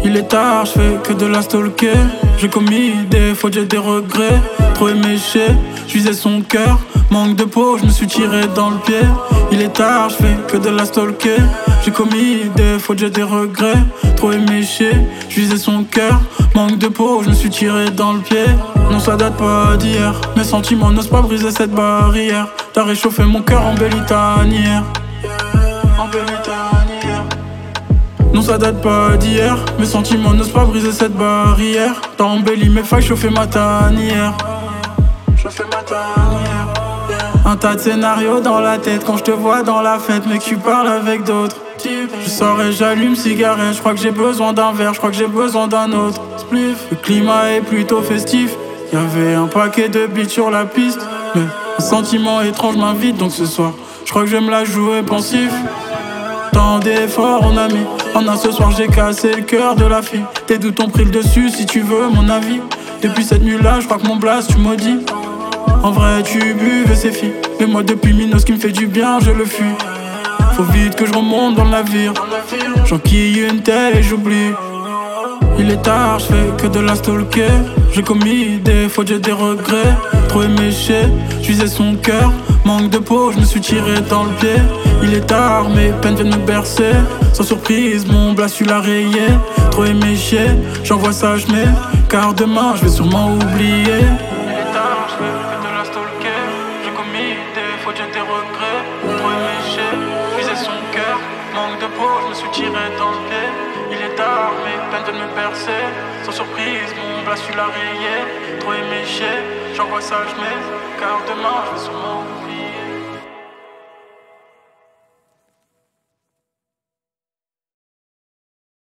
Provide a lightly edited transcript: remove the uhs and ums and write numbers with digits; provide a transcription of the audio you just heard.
Il est tard, je fais que de la stalker. J'ai commis des fautes, j'ai des regrets. Trop éméché, je visais son cœur. Manque de peau, je me suis tiré dans le pied. Il est tard, je fais que de la stalker. J'ai commis des fautes, j'ai des regrets. Trop éméché, je visais son cœur. Manque de peau, je me suis tiré dans le pied. Non, ça date pas d'hier. Mes sentiments n'osent pas briser cette barrière. T'as réchauffé mon cœur, embelli ta tanière. Embelli ta tanière. Non, ça date pas d'hier. Mes sentiments n'osent pas briser cette barrière. T'as embelli mes failles, chauffé ma tanière. Chauffé ma tanière. Un tas de scénarios dans la tête quand je te vois dans la fête, mais que tu parles avec d'autres. Je sors et j'allume cigarette, je crois que j'ai besoin d'un verre, je crois que j'ai besoin d'un autre spliff. Le climat est plutôt festif, y'avait un paquet de beats sur la piste, mais un sentiment étrange m'invite, donc ce soir je crois que je vais me la jouer pensif. Tant d'efforts on a mis, en un ce soir j'ai cassé le cœur de la fille. Tes doutes ont pris le dessus si tu veux mon avis. Depuis cette nuit là je crois que mon blast tu maudis. En vrai tu buvais ces filles, mais moi depuis Minos qui me fait du bien je le fuis. Faut vite que je remonte dans le navire, j'enquille une telle et j'oublie. Il est tard, je fais que de la stalker. J'ai commis des fautes, j'ai des regrets. Trop éméché, je visais son cœur. Manque de peau, je me suis tiré dans le pied. Il est tard, mes peines viennent me bercer. Sans surprise, mon blast tu l'as rayé. Trop éméché, j'envoie ça, je mets. Car demain, je vais sûrement oublier. Il est tard, je fais que de la stalker. J'ai commis des fautes, j'ai des regrets. Trop éméché, je visais son cœur. Manque de peau, je me suis tiré dans le pied. Il est tard, mes peines viennent me bercer. Sans surprise, mon blast tu l'as rayé. Trop éméché, j'envoie ça, je mets. Car demain, je vais sûrement oublier.